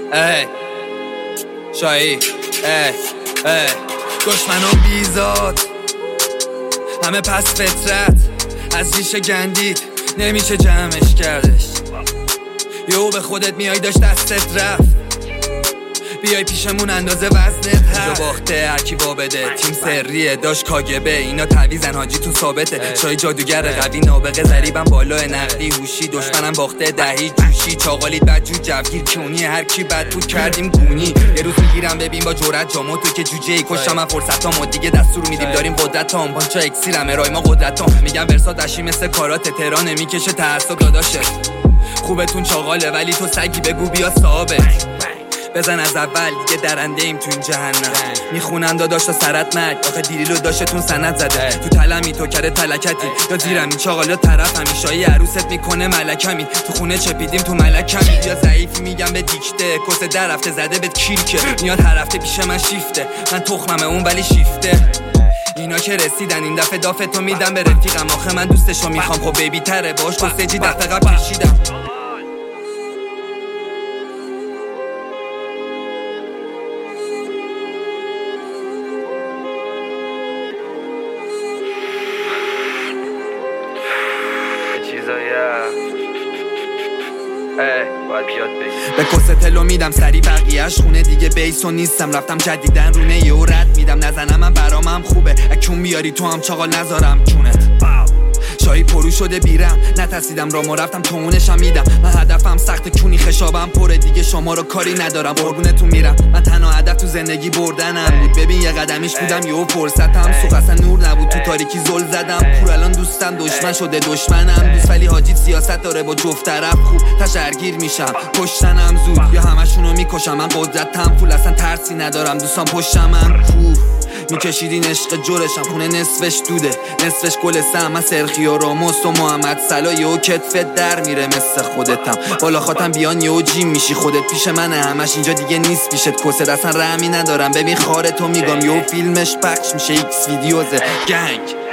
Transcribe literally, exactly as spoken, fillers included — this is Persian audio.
ای شایی ای ای دشمنان بیزاد همه پس فطرت از ریشه گندید نمیشه جمعش کردش. یهو به خودت میای داشت دستت رفت بیای پیشمون اندازه وزنت هست. باخته هرکی با بده تیم سریه داشت کاگبه اینا تعویزن حاجی تو ثابته. شای جادوگر قوی نابغه ضریبم بالا نقدی هوشی دشمنم باخته دهی جوشی چاقالید بدجو جوگیر کونی هر کی بد بود کردیم گونی. یه روز میگیرم ببین با جرأت جامو تو که جوجه ای کشتم من فرصتامو دیگه دستور میدیم داریم قدرت هم پانچا اکسیرم ارای ما قدرت هم میگم ورسا دشی مثل کارات تهران میکشه تعصب داداشه. خوبتون چاقاله ولی تو سگی بگو بیا ثابت بزن از اول دیگه درنده ایم تو این جهنم. میخونن داداش تا سرت مرگ آخه دیریلو داشتتون سند زده تو تلمی تو کره تلکتی یا زیرم این چاقالا طرف همیشایی عروست میکنه ملکمی تو خونه چپیدیم تو ملکمی یا ضعیفی میگم به دیکته کس در هفته زده بهت کیرکه میاد هر هفته پیش من شیفته من تخممه اون ولی شیفته. اینا که رسیدن این دفعه دافتو میدم به رفیقم آخه من دوستشو میخوام خب بیبی تره باش کستجی دفعه قبل کشیدم. به کسه تلو میدم سری بقیهش خونه دیگه بیسو نیستم رفتم جدیدن رونه یه رد میدم نزنم من برامم خوبه اکون بیاری تو هم چاقال نذارم چونت شایی پرو شده بیرم نترسیدم رامو رفتم تونشم میدم من هدفم سخت کونی خشابم پره دیگه شما رو کاری ندارم قربونتون میرم من تنها هدف تو زندگی بردنم بود ببین یه قدمیش بودم یهو فرصتم سوق اصلا نور نبود تو تاریکی زل زدم پور الان دوستم دشمن شده دشمنم دوست ولی حاجی سیاست داره با جفت طرف خوب تشرگیر میشم کشتنم زود یا همشونو میکشم من قدرتم فول اصلا ترسی ندارم دوستان پشتمم خوب میکشیدین عشق جورشم خونه نصفش دوده نصفش گل سم من سرخی و راموس و محمد صلاح و کتفت در میره مثل خودتم بالا خاطم بیان یهو جیم میشی خودت پیش منه همش اینجا دیگه نیست پیشت کسر اصلا رحمی ندارم ببین خارتو میگم یهو فیلمش پخش میشه ایکس ویدیوزه گنگ